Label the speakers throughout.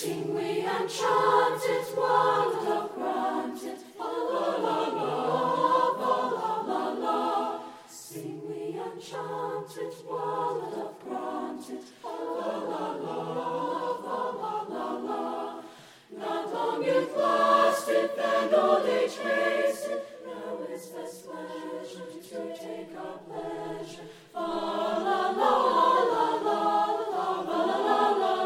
Speaker 1: Sing we and chant it, world of granted, la la la la, la la la. Sing we and chant it, world of granted, la la la la, la la. Not long youth lasted, then old age hasted. Now is best pleasure to take our pleasure. La la la la la, la la la la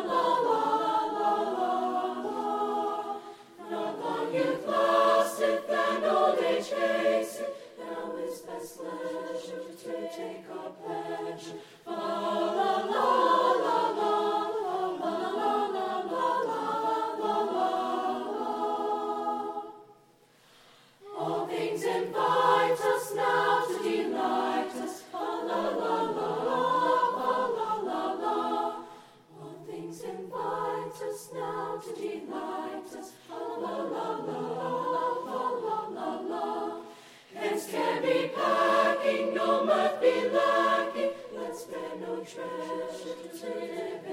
Speaker 1: la. Not long youth lasted, then old age hasted. Now is best pleasure to take our pleasure. La la la la la, la la la la la. All things invite us now to delight us. La la la la, la la la. All things invite us now to delight us. La la la la la. Hence care be packing, no mirth be lacking. Let's spare no treasure to live